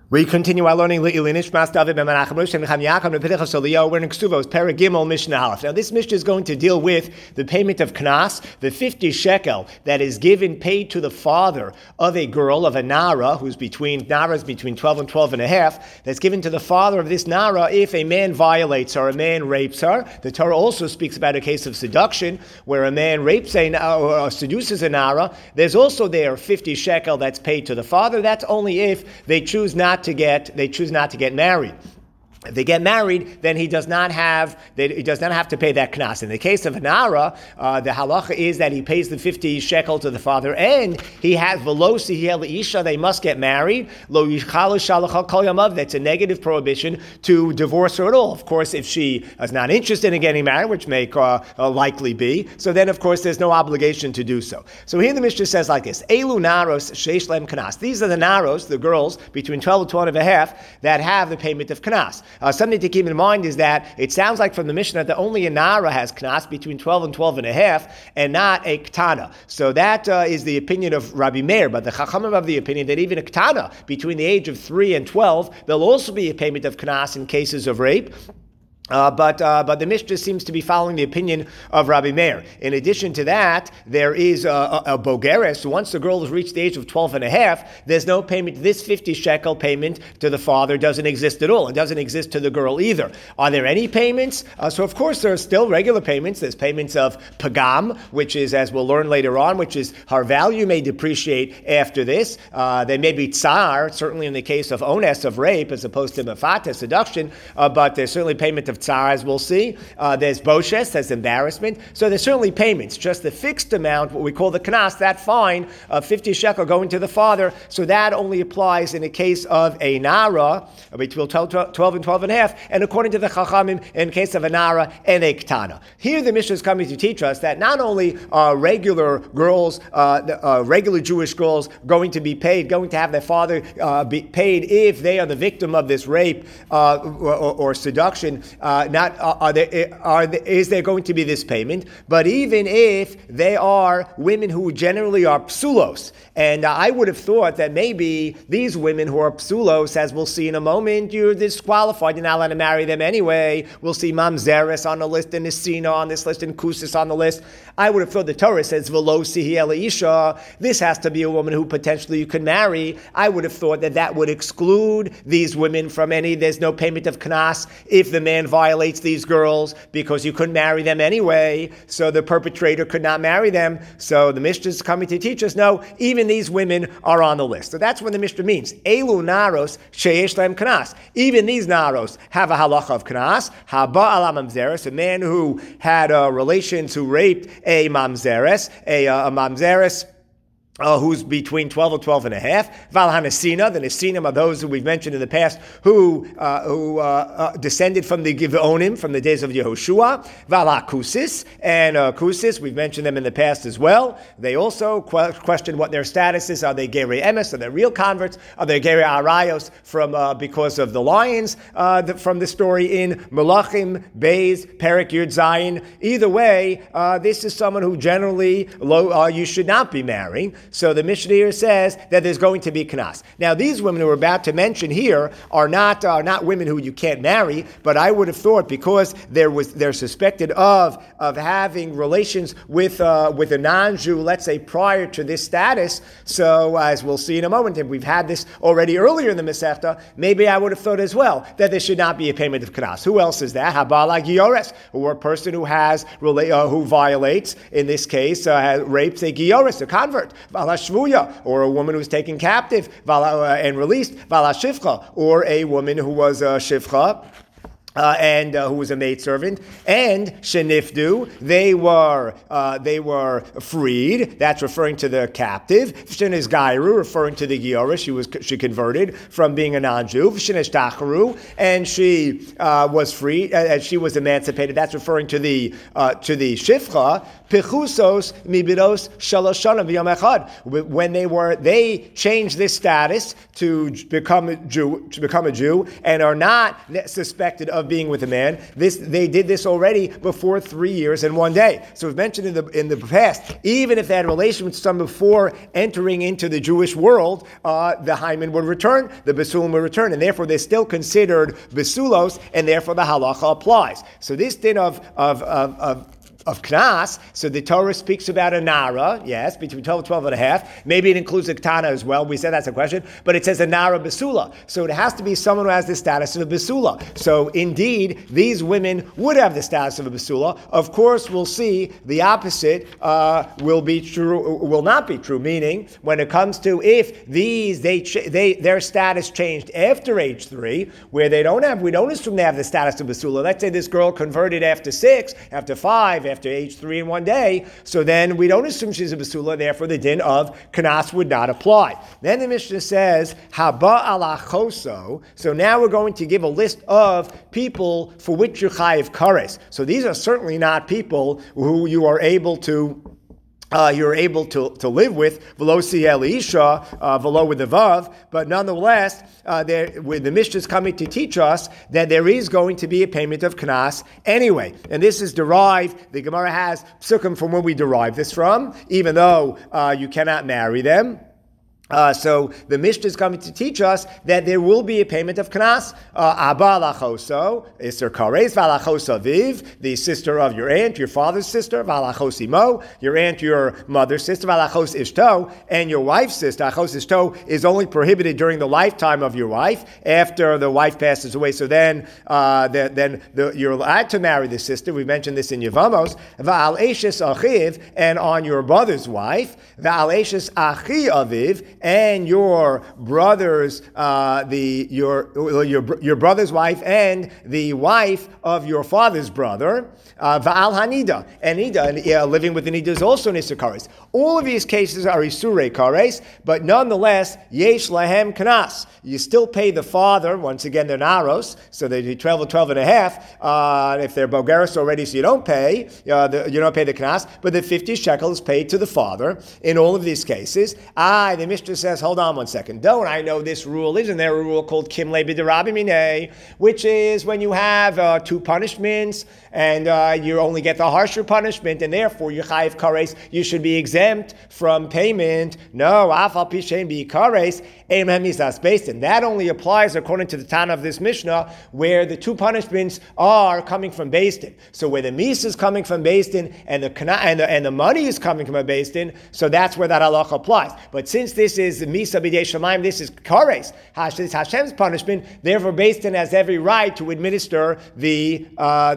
We continue our learning Le'ilin Ishmas David Ben Menachem Rosh Necham Yaakov Nepidechas Eliyahu. We're in Ksuvos Paragimel Mishnah Aleph. Now this Mishnah is going to deal with the payment of Knas, the 50 shekel that is paid to the father of a girl, of a Nara, who's between 12 and 12 and a half, that's given to the father of this Nara if a man violates her, a man rapes her. The Torah also speaks about a case of seduction where a man rapes or seduces a Nara. There's also there 50 shekel that's paid to the father. That's only if they choose not to get married. If they get married, then he does not have to pay that knas. In the case of a nara, the halacha is that he pays the 50 shekel to the father, and he has velosi isha. They must get married. Lo yichalu shalacha kol yamav. That's a negative prohibition to divorce her at all. Of course, if she is not interested in getting married, which may likely be, so then of course there's no obligation to do so. So here the Mishnah says like this: Elu naros sheish lem knas. These are the naros, the girls between 12 and 12 and a half that have the payment of knas. Something to keep in mind is that it sounds like from the Mishnah that only a Nara has Knas between 12 and 12 and a half, and not a Ktana. So that is the opinion of Rabbi Meir, but the Chachamim have the opinion that even a Ktana between the age of 3 and 12, there'll also be a payment of Knas in cases of rape. But the Mishnah seems to be following the opinion of Rabbi Meir. In addition to that, there is a bogeres. Once the girl has reached the age of 12 and a half, there's no payment. This 50 shekel payment to the father doesn't exist at all. It doesn't exist to the girl either. Are there any payments? So of course there are still regular payments. There's payments of pagam, which is, as we'll learn later on, which is her value may depreciate after this. There may be tsar, certainly in the case of ones, of rape, as opposed to mafata, seduction, but there's certainly payment of tsar, as we'll see. There's boshes, there's embarrassment. So there's certainly payments. Just the fixed amount, what we call the knas, that fine of 50 shekel going to the father. So that only applies in the case of a nara between 12 and 12 and a half. And according to the chachamim, in case of a nara and a ktana. Here the Mishnah is coming to teach us that not only are regular girls, regular Jewish girls going to be paid, going to have their father be paid if they are the victim of this rape or seduction. Is there going to be this payment? But even if they are women who generally are psulos, and I would have thought that maybe these women who are psulos, as we'll see in a moment, you're disqualified, you're not allowed to marry them anyway. We'll see mamzeres on the list, and nisina on this list, and kusis on the list. I would have thought the Torah says velo sihi isha. This has to be a woman who potentially you can marry. I would have thought that would exclude these women from any. There's no payment of knas if the man violates these girls because you couldn't marry them anyway, so the perpetrator could not marry them. So the Mishnah is coming to teach us, no, even these women are on the list. So that's what the Mishnah means. Elu naros sheyesh lem knas. Even these naros have a halacha of knas. Haba ala mamzeres, a man who had relations, who raped a mamzeres, a mamzeres, who's between 12 and 12 and a half. Val Hanasina, the Nesinim are those who we've mentioned in the past who descended from the Givonim, from the days of Yehoshua. Val HaKusis, and Kusis, we've mentioned them in the past as well. They also question what their status is. Are they Gerei Emes? Are they real converts? Are they Gerei Arayos because of the lions from the story in Melachim, Beis, Perek Yud Zayin? Either way, this is someone who generally you should not be marrying. So the Mishnah here says that there's going to be knas. Now these women who we're about to mention here are not women who you can't marry, but I would have thought because they're suspected of having relations with a non-Jew, let's say prior to this status. So as we'll see in a moment, and we've had this already earlier in the Masechta, maybe I would have thought as well that there should not be a payment of knas. Who else is that? Habala Giores, or a person who who violates, in this case, rapes a Giores, a convert. Vala Shvuya, or a woman who's taken captive and released. Vala Shifcha, or a woman who was a Shifcha. And who was a maidservant, and shenifdu, they were freed. That's referring to the captive. Shenesh gairu, referring to the giora, she converted from being a non-Jew. Shenesh tacharu, and she was freed, and she was emancipated. That's referring to the shifcha. Pichusos mibidos shaloshana v'yom echad. When they changed this status to become a Jew, and are not suspected of of being with a man. They did this already before 3 years and 1 day. So we've mentioned in the past, even if they had a relation with someone before entering into the Jewish world, the hymen would return, the basulim would return, and therefore they're still considered basulos, and therefore the halacha applies. So this din of knas, so the Torah speaks about a nara, yes, between 12 and 12 and a half. Maybe it includes a ketana as well. We said that's a question, but it says a nara basula. So it has to be someone who has the status of a basula. So indeed, these women would have the status of a basula. Of course, we'll see the opposite will not be true. Meaning, when it comes to if their status changed after age 3, where we don't assume they have the status of basula. Let's say this girl converted after 6, after 5, after age 3 in 1 day, so then we don't assume she's a basula, therefore the din of kanas would not apply. Then the Mishnah says, haba ala choso, so now we're going to give a list of people for which you're chayiv kares. So these are certainly not people who you are able to live with, velo siel isha, velo with the vav, but nonetheless, the Mishnah is coming to teach us that there is going to be a payment of knas anyway, and this is derived. The Gemara has psukim from where we derive this from, even though you cannot marry them. So the Mishnah is coming to teach us that there will be a payment of knas. Abba lachoso, iser kares, valachos aviv, the sister of your aunt, your father's sister, valachos imo, your aunt, your mother's sister, valachos ishto, and your wife's sister. Achos ishto is only prohibited during the lifetime of your wife. After the wife passes away, so then you're allowed to marry the sister. We mentioned this in Yevamos. Va'al eshes achiv, and on your brother's wife, va'al eshes achi aviv, and your brother's your brother's wife and the wife of your father's brother, va'al hanida, and nida, living with the nida is also an isur kares. All of these cases are isurei kares, but nonetheless yesh lahem knas. You still pay the father. Once again, they're naros, so they do 12 and a half. If they're bogeros already, so you don't pay the knas, but the 50 shekels paid to the father in all of these cases. The Mishnah says, hold on 1 second. Don't I know this rule? Isn't there a rule called kimle b'derabimine, which is when you have 2 punishments and you only get the harsher punishment, and therefore you chayiv kares, you should be exempt from payment. No, afal pishen bi kares, and that only applies according to the Tana of this Mishnah, where the 2 punishments are coming from Beis Din. So where the misa is coming from Beis Din and the money is coming from a Beis Din, so that's where that halacha applies. But since this is misa b'dei shamayim, this is kares, Hashem's punishment, therefore Beis Din has every right to administer the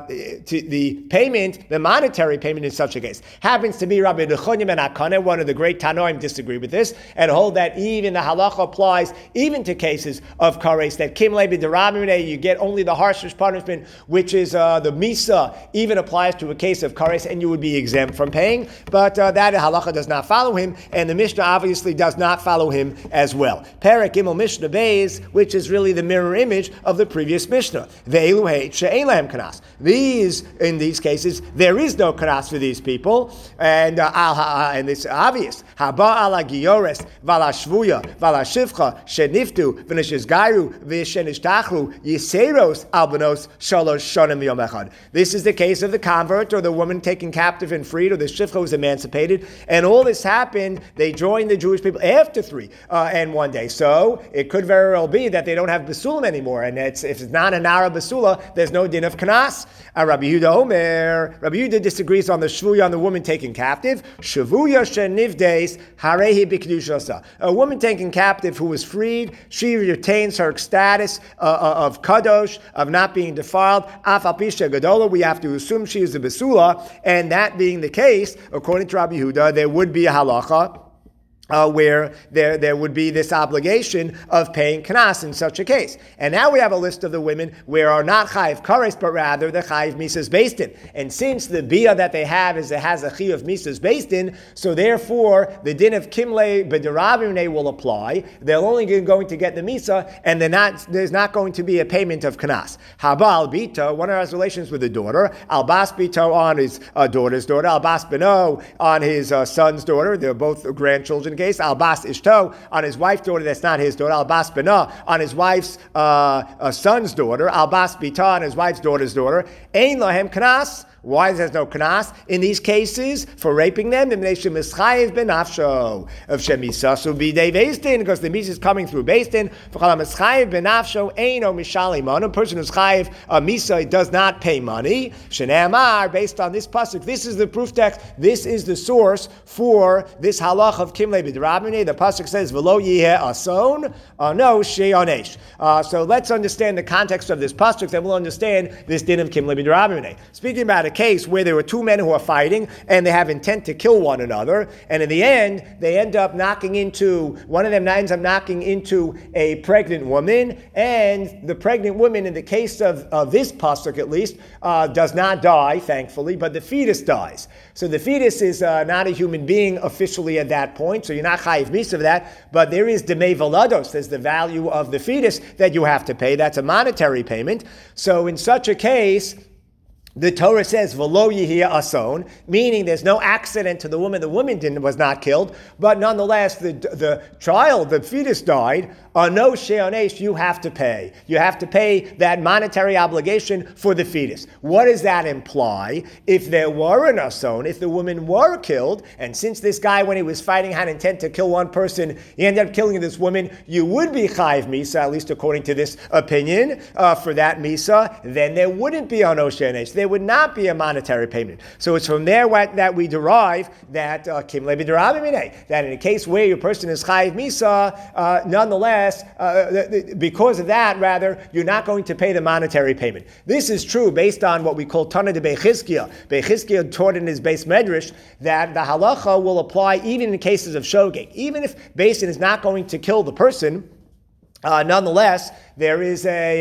payment, the monetary payment in such a case. Happens to be Rabbi Nechonya ben Akane, one of the great Tanoim, disagree with this and hold that even the halacha applies even to cases of kares, that kimle b'derabimine, you get only the harshest punishment, which is the misa, even applies to a case of kares, and you would be exempt from paying. But that halacha does not follow him, and the Mishnah obviously does not follow him as well. Perek Gimel Mishnah Beis, which is really the mirror image of the previous Mishnah. Ve'elu heit she'ein lahem kanas. In these cases, there is no kanas for these people, and it's obvious. Haba ala giores, vala shvuya, vala shivcha, sheniftu, v'neshizgairu, v'shenishtachlu, yiseros albanos, shalosh shonim yom echad. This is the case of the convert, or the woman taken captive and freed, or the shivcha was emancipated, and all this happened, they joined the Jewish people after 3 and 1 day. So it could very well be that they don't have basulim anymore, and if it's not a nara basula, there's no din of kanas. Rabbi Yehuda Omer, Rabbi Yehuda disagrees on the shvuya, on the woman taken captive. Shavuya shenivdes harehi b'kedushasa. A woman taken captive who was freed, she retains her status of kadosh, of not being defiled. Afal pisha gadola, we have to assume she is a basula, and that being the case, according to Rabbi Yehuda, there would be a halacha where there would be this obligation of paying knas in such a case. And now we have a list of the women where are not chayiv kares, but rather the chayiv misas Beis Din. And since the bia that they have has a chayiv of misas Beis Din, so therefore the din of kimle b'derabimine will apply. They're only going to get the misa, and there's not going to be a payment of knas. Haba al bito, one has relations with the daughter. Al bas bito on his daughter's daughter. Al bas beno on his son's daughter. They're both grandchildren case, albas ishto, on his wife's daughter that's not his daughter, albas bena, on his wife's son's daughter, albas bita, on his wife's daughter's daughter, ein lahem knas. Why there's no knas in these cases for raping them? Because the misa is coming through beis din. A person who's chayiv misa does not pay money. Shene'amar, based on this pasuk, this is the proof text. This is the source for this halach of kimle b'drabmine. The pasuk says v'lo yiheh ason, no she'onesh. So let's understand the context of this pasuk, then we'll understand this din of kimle b'drabmine. Speaking about a case where there were two men who are fighting and they have intent to kill one another, and in the end they end up knocking into, one of them ends up knocking into a pregnant woman, and the pregnant woman, in the case of this pasuk at least, does not die, thankfully, but the fetus dies. So the fetus is not a human being officially at that point, so you're not chayiv misa of that, but there is demei valados, there's the value of the fetus that you have to pay. That's a monetary payment. So in such a case, the Torah says, "V'lo yiheh ason," meaning there's no accident to the woman. The woman was not killed, but nonetheless, the child, the fetus died. No she'onesh, you have to pay. You have to pay that monetary obligation for the fetus. What does that imply? If there were an ason, if the woman were killed, and since this guy, when he was fighting, had intent to kill one person, he ended up killing this woman, you would be chayiv misa, at least according to this opinion, for that misa, then there wouldn't be an she'onesh. There would not be a monetary payment. So it's from there that we derive that kimle b'drabmine, that in a case where your person is chayiv misa, nonetheless, because of that, rather, you're not going to pay the monetary payment. This is true based on what we call Tana de Bechizkiah. Bechizkiah taught in his base medrash that the halacha will apply even in cases of shogeg. Even if Beis Din is not going to kill the person, nonetheless, there is a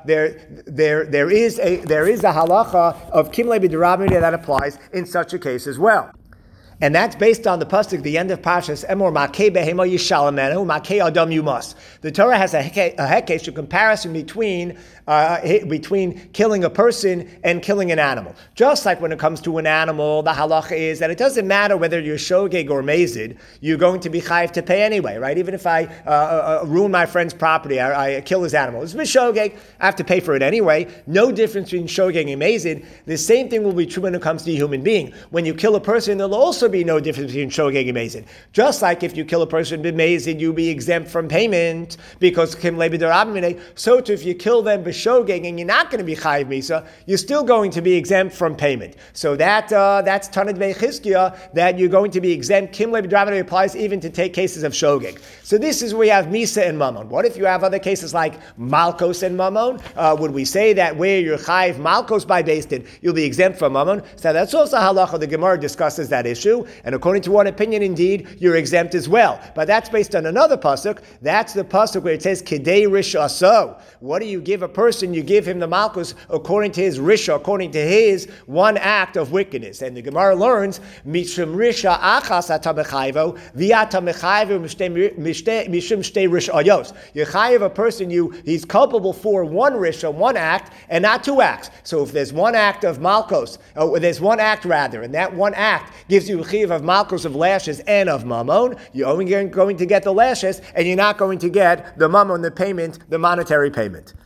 halacha of kimle b'drabmine that applies in such a case as well. And that's based on the pasuk, the end of Parshas Emor, Makeh behema yishalamenu, Makeh adam yumas. The Torah has a hekesh, a comparison between killing a person and killing an animal. Just like when it comes to an animal, the halacha is that it doesn't matter whether you're shogeg or mazid, you're going to be chayiv to pay anyway, right? Even if I ruin my friend's property, I kill his animal. It's shogeg, I have to pay for it anyway. No difference between shogeg and mazid. The same thing will be true when it comes to a human being. When you kill a person, there'll also be no difference between shogeg and mazid. Just like if you kill a person with mazid, you'll be exempt from payment because kimle b'drabmine. So too, if you kill them b'shogeg and you're not going to be chayiv misa, you're still going to be exempt from payment. So that's Tanad Bechizkiah, that you're going to be exempt. Kimle b'drabmine applies even to take cases of shogeg. So this is where we have misa and mammon. What if you have other cases like malkos and mammon? Would we say that where you're chayiv malkos by Beis Din, you'll be exempt from mammon? So that's also halacha. The Gemara discusses that issue. And according to one opinion, indeed, you're exempt as well. But that's based on another pasuk. That's the pasuk where it says, Kedei rish aso. What do you give a person? You give him the malchus according to his risha, according to his one act of wickedness. And the Gemara learns, Mishum risha achas ata mechayvo, v'ata mechayvo mishum shtei rish ayos. You chayiv a person, he's culpable for one risha, one act, and not two acts. So if there's one act of malchus, there's one act rather, and that one act gives you a chayiv of malchus, of lashes, and of mammon, you're only going to get the lashes, and you're not going to get the mammon, the payment, the monetary payment.